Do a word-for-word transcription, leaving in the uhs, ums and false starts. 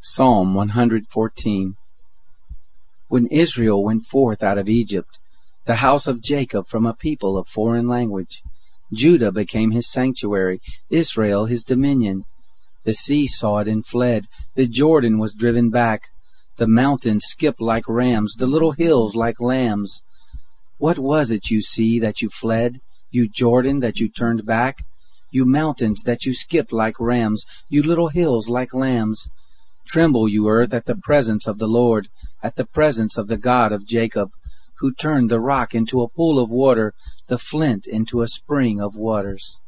Psalm one hundred fourteen. When Israel went forth out of Egypt, the house of Jacob from a people of foreign language, Judah became his sanctuary, Israel his dominion. The sea saw it and fled, the Jordan was driven back, the mountains skipped like rams, the little hills like lambs. What was it, you sea, that you fled, you Jordan, that you turned back? You mountains, that you skipped like rams, you little hills like lambs? Tremble, you earth, at the presence of the Lord, at the presence of the God of Jacob, who turned the rock into a pool of water, the flint into a spring of waters.